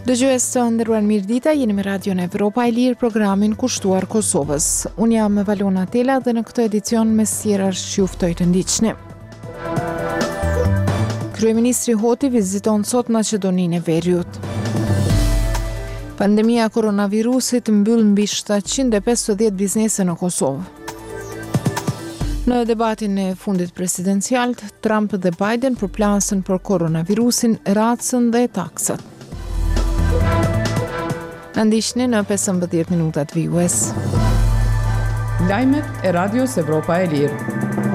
Dëgjues të nderuar mirëdita, jeni me Radion Evropa e Lirë, programin kushtuar Kosovës. Unë jam Valona Tela dhe në këtë edicion me sjerash që ju ftoj të ndiqni. Kryeministri Hoti viziton sot Maqedoninë e Veriut. Pandemia koronavirusit mbyll mbi 750 biznese në Kosovë. Në debatin e fundit presidencial, Trump dhe Biden përplasën për koronavirusin, racën dhe taksat. Në ndiqni në 15 minutat vijues. Lajmet e Radios Evropa e Lirë.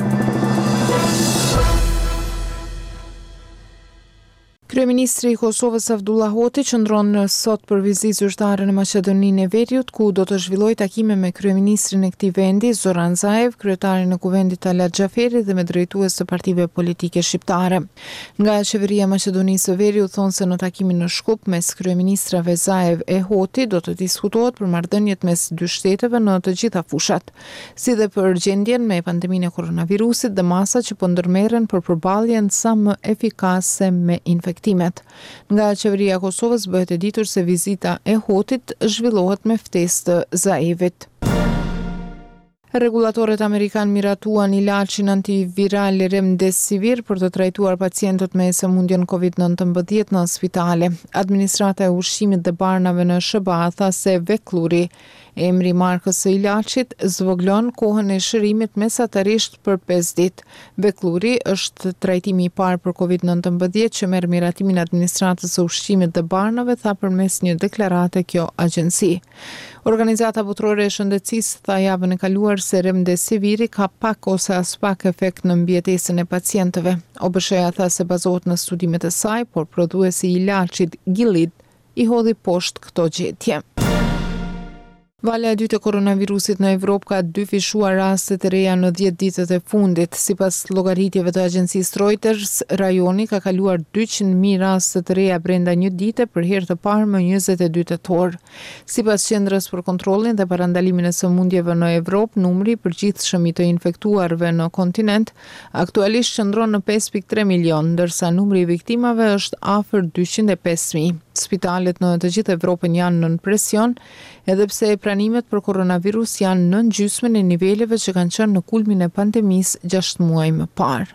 Kryeministri i Kosovës Avdullah Hoti qëndron sot për vizitë zyrtare në Maqedoninë e Veriut, ku do të zhvillojë takime me kryeministrin e këtij vendi, Zoran Zaev, kryetarin e kuvendit Talat Xhaferi dhe me drejtues të partive politike shqiptare. Nga qeveria e Maqedonisë së Veriut thonë se në takimin në Shkup mes kryeministrave Zaev e Hoti do të diskutohet për marrëdhëniet mes dy shteteve në të gjitha fushat, si dhe për gjendjen me pandeminë e koronavirusit dhe masat që po ndërmerren për përballjen sa më efikase me infektimet. Nga qeveria e Kosovës bëhet e ditur se vizita e Hotit zhvillohet me ftesë të Zaevit. Regulatorët amerikan miratuan ilaçin antiviral Remdesivir për të trajtuar pacientët me sëmundjen COVID-19 në spitale. Administrata e ushqimit dhe barnave në SBA tha se Veklury, emri markës së ilaçit, zvoglon kohën e shërimit mesatarisht për 5 ditë. Veklury është trajtimi i parë për COVID-19 që merr miratimin e administratës së ushqimit dhe barnave, tha përmes një deklarate kjo agjenci. Organizata Botërore e Shëndetësisë tha javën e kaluar se Remdesiviri ka pak ose as pak efekt në mbijetesën e pacientëve. OBSH-ja tha se bazohet në studimet e saj, por prodhuesi i ilaçit Gilead i hodhi poshtë këto gjetje. Valja e dytë e koronavirusit në Evropë ka dyfishuar raste të reja në 10 ditët e fundit. Sipas llogaritjeve të agjencisë Reuters, rajoni ka kaluar 200.000 raste të reja brenda një dite për herë të parë më 22 tetor. Sipas Qendrës për Kontrollin dhe Parandalimin e Sëmundjeve në Evropë, numri i përgjithshëm i të infektuarve në kontinent aktualisht qëndron në 5.3 milion, ndërsa numri i viktimave është afër 205.000. Spitalet në të gjithë Evropën janë nën presion, edhe pse pranimet për koronavirus janë nën gjysmën e niveleve që kanë qenë në kulmin e pandemisë 6 muaj më parë.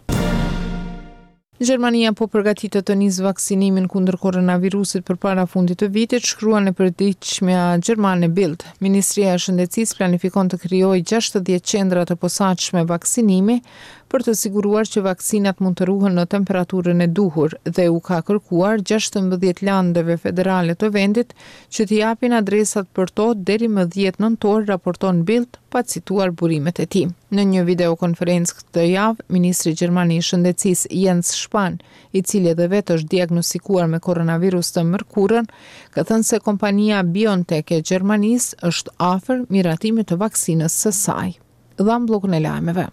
Gjermania po përgatitet të nisë vaksinimin kundër koronavirusit përpara fundit të vitit, shkruan e përditshmja gjermane Bild. Ministria e Shëndetësisë planifikon të krijojë 60 qendra të posaçme vaksinimi për të siguruar që vaksinat mund të ruhen në temperaturën e duhur dhe u ka kërkuar 16 landeve federale të vendit që t'i japin adresat për to deri më 10 nëntor, raporton Bild, pa cituar burimet e tij. Në një videokonferencë këtë javë, ministri gjerman i shëndetësisë Jens Spahn, i cili edhe vetë është diagnostikuar me koronavirus të mërkurën, ka thënë se kompania BioNTech e Gjermanisë është afër miratimit të vaksinës së saj. Dham bllokun e lajmeve.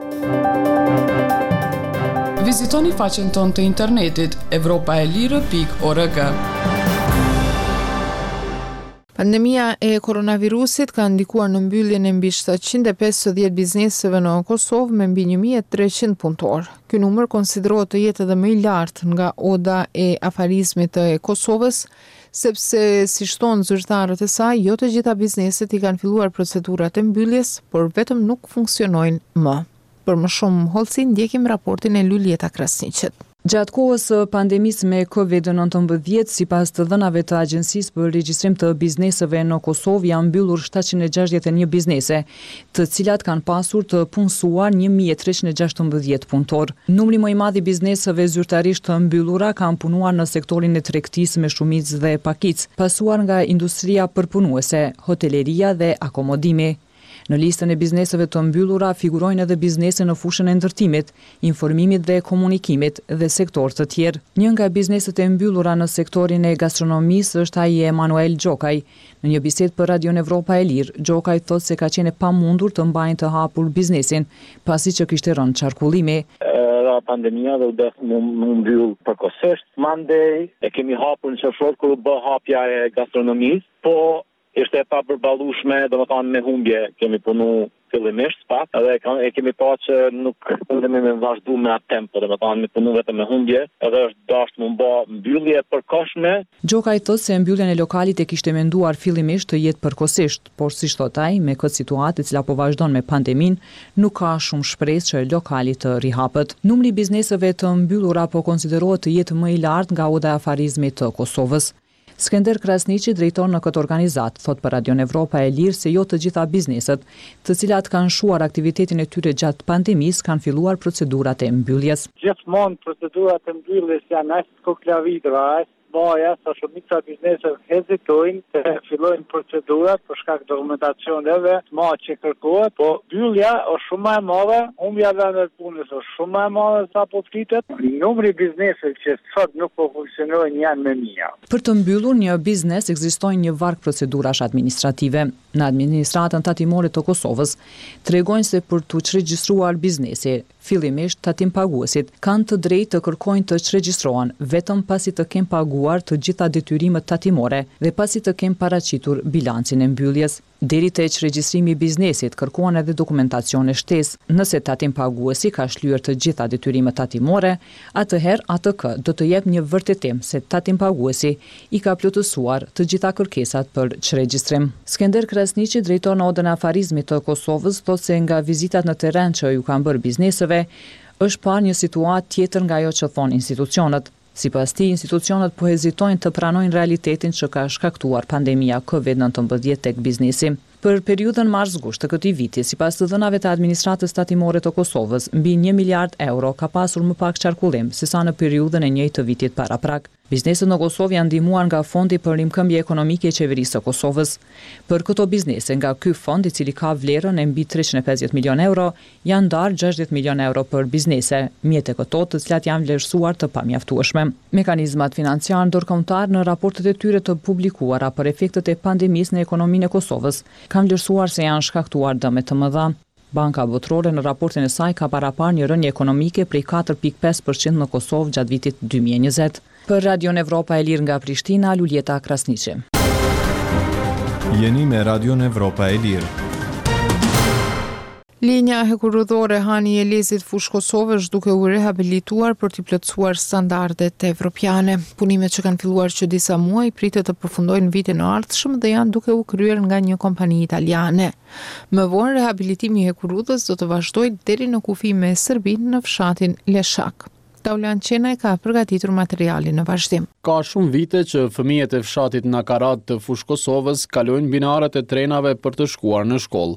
Vizitoni faqen tonë të internetit evropaelire.org. Pandemia e koronavirusit ka ndikuar në mbylljen e mbi 750 bizneseve në Kosovë me mbi 1300 punëtor. Ky numër konsiderohet të jetë edhe më i lartë nga oda e afarizmit të Kosovës, sepse si shtonë zyrtarët e saj, jo të gjitha bizneset i kanë filluar procedurat e mbylljes, por vetëm nuk funksionojnë më. Për më shumë hollësi ndjekim raportin e Luljeta Krasniqet. Gjatë kohës së pandemisë me COVID-19, sipas të dhënave të Agjencisë për Regjistrim të Bizneseve në Kosovë, janë mbyllur 761 biznese, të cilat kanë pasur të punësuar 1316 punëtor. Numri më i madh i bizneseve zyrtarisht të mbyllura kanë punuar në sektorin e tregtisë me shumicë dhe pakicë, pasuar nga industria përpunuese, hoteleria dhe akomodimi. Në listën e bizneseve të mbyllura figurojnë edhe biznese në fushën e ndërtimit, informimit dhe komunikimit dhe sektor të tjerë. Një nga bizneset e mbyllura në sektorin e gastronomisë është ai i Emanuel Gjokaj. Në një bisedë për Radion Evropa e Lirë, Gjokaj thotë se ka qenë pamundur të mbajnë të hapur biznesin, pasi që kishte rënë qarkullimi. Pandemia dhe u def më mbyll përkohësisht. Mandej e kemi hapur në qershor kur u bë hapja e gastronomisë, po ishte e papërballueshme, domethënë me humbje kemi punu fillimisht pak, edhe e kemi pa që nuk mundemi me vazhdu me atë tempo, dhe me thonë me punu vetëm me humbje, edhe është dashur më bë mbyllje e përkohshme. Gjokaj thot se mbylljen e lokalit e kishte menduar fillimisht të jetë përkohësisht, por siç thot ai, me këtë situatë e cila po vazhdon me pandemin, nuk ka shumë shpresë që lokali të rihapet. Numri i bizneseve të mbyllura po konsiderohet të jetë më i lartë nga oda e afarizmit të Kosovës. Skënder Krasniqi, drejtor në këtë organizat, thot për Radion Evropa e Lirë se jo të gjitha bizneset, të cilat kanë shuar aktivitetin e tyre gjatë pandemisë, kanë filluar procedurat e mbylljes. Gjithmonë procedurat e mbylljes janë as koklavidra, as moja, sa shumica bizneset hezitojnë të fillojnë procedurat për shkak dokumentacioneve ma që kërkohet, po mbyllja është shumë më e madhe, humbja vendet punës është shumë më e madhe sa po flitet. Numri bizneseve që sot nuk po funksionojnë janë më mia. Për të mbyllur një biznes ekzistojnë një varg procedurash administrative. Në administratën tatimore të Kosovës tregojnë se për të çregjistruar biznesi, fillimisht tatim paguesit kanë të drejtë të kërkojnë të çregjistrohen vetëm pasi të kenë paguar të gjitha detyrimet tatimore dhe pasi të kenë paraqitur bilancin e mbylljes. Deri te çregjistrimi i biznesit kërkohen edhe dokumentacion e shtesë. Nëse tatim paguesi ka shlyer të gjitha detyrimet tatimore, atëherë ATK do të jep një vërtetim se tatim paguesi i ka plotësuar të gjitha kërkesat për çregjistrim. Skënder Krasniqi, drejtor në odën e afarizmit të Kosovës, thotë se nga vizitat në terren që ju kanë bërë bizneseve, është parë një situatë tjetër nga ajo që thonë institucionet. Sipas tij, institucionet po hezitojnë të pranojnë realitetin që ka shkaktuar pandemia COVID-19 tek biznesi. Për periudhën mars-gusht të këtij viti, sipas të dhënave të administratës tatimore të Kosovës, mbi 1 miliard euro ka pasur më pak qarkullim sesa në periudhën e njëjtë të vitit paraprak. Bizneset në Kosovë janë ndihmuar nga Fondi për Rimkëmbje Ekonomike e Qeverisë së Kosovës. Për këto biznese, nga ky fond, i cili ka vlerën e mbi 350 milion euro, janë ndarë 60 milion euro për biznese, mjet e këto të cilat janë vlerësuar të pamjaftueshme. Mekanizmat financiar ndërkombëtar në raportet e tyre të publikuara për efektet e pandemisë në ekonominë e Kosovës kanë vlerësuar se janë shkaktuar dëme të mëdha. Banka Botërore në raportin e saj ka parapar një rënje ekonomike prej 4.5% në Kosovë gjatë vitit 2020. Për Radion Evropa e Lirë nga Prishtina, Luljeta Krasniqi. Jeni me Radion Evropa e Lirë. Linja hekurudhore Hani Elezit fushë Kosovë është duke u rehabilituar për t'i plotësuar standardet evropiane. Punimet që kanë filluar që disa muaj pritet të përfundojnë vitin e ardhshëm dhe janë duke u kryer nga një kompani italiane. Më vonë rehabilitimi i hekurudhës do të vazhdojë deri në kufi me Serbinë në fshatin Leshak. Taulan Qenaj ka përgatitur materialin në vazhdim. Ka shumë vite që fëmijët e fshatit Nakarat të fushë Kosovës kalojnë binaret e trenave për të shkuar në shkollë.